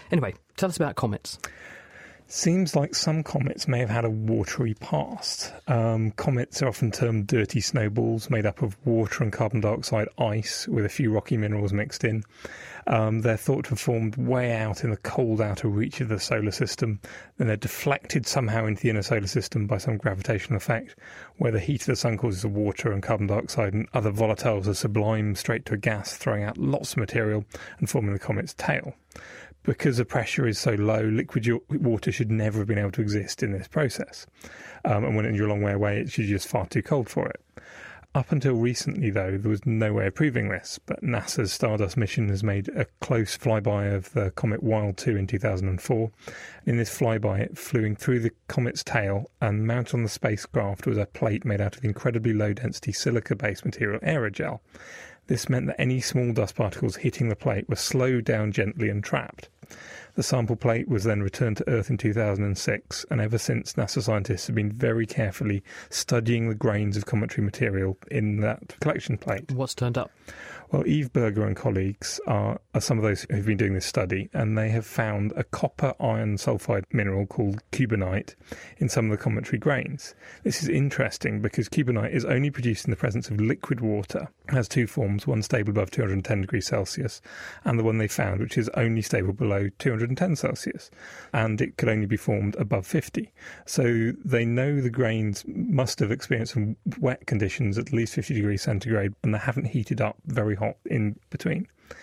Anyway, tell us about comets. Seems like some comets may have had a watery past. Comets are often termed dirty snowballs made up of water and carbon dioxide ice with a few rocky minerals mixed in. They're thought to have formed way out in the cold outer reach of the solar system. Then they're deflected somehow into the inner solar system by some gravitational effect, where the heat of the sun causes the water and carbon dioxide and other volatiles to sublime straight to a gas, throwing out lots of material and forming the comet's tail. Because the pressure is so low, liquid water should never have been able to exist in this process. And when you're a long way away, it's just far too cold for it. Up until recently, though, there was no way of proving this, but NASA's Stardust mission has made a close flyby of the comet Wild 2 in 2004. In this flyby, it flew in through the comet's tail, and mounted on the spacecraft was a plate made out of the incredibly low-density silica-based material aerogel. This meant that any small dust particles hitting the plate were slowed down gently and trapped. The sample plate was then returned to Earth in 2006, and ever since, NASA scientists have been very carefully studying the grains of cometary material in that collection plate. What's turned up? Well, Eve Berger and colleagues are some of those who've been doing this study, and they have found a copper iron sulfide mineral called cubonite in some of the cometary grains. This is interesting because cubonite is only produced in the presence of liquid water. It has two forms, one stable above 210 degrees Celsius, and the one they found, which is only stable below 210 Celsius, and it could only be formed above 50. So they know the grains must have experienced some wet conditions at least 50 degrees centigrade, and they haven't heated up very hot in between.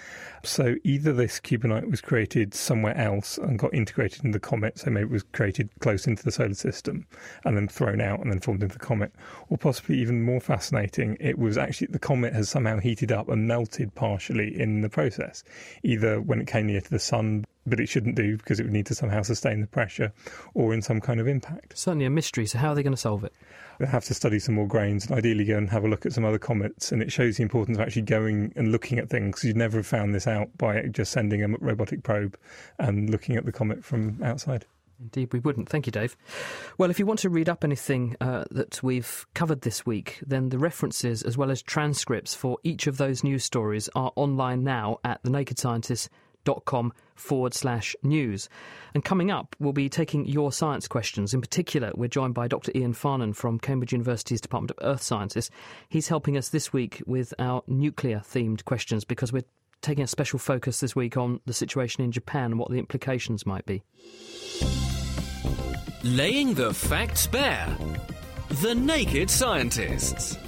So either this cubonite was created somewhere else and got integrated into the comet, so maybe it was created close into the solar system and then thrown out and then formed into the comet, or possibly even more fascinating, it was actually the comet has somehow heated up and melted partially in the process, either when it came near to the sun, but it shouldn't do because it would need to somehow sustain the pressure, or in some kind of impact. Certainly a mystery, so how are they going to solve it? They'll have to study some more grains and ideally go and have a look at some other comets, and it shows the importance of actually going and looking at things, because you'd never have found this out by just sending a robotic probe and looking at the comet from outside. Indeed, we wouldn't. Thank you, Dave. Well, if you want to read up anything that we've covered this week, then the references as well as transcripts for each of those news stories are online now at thenakedscientist.com/news. And coming up, we'll be taking your science questions. In particular, we're joined by Dr. Ian Farnan from Cambridge University's Department of Earth Sciences. He's helping us this week with our nuclear-themed questions because we're taking a special focus this week on the situation in Japan and what the implications might be. Laying the facts bare. The Naked Scientists.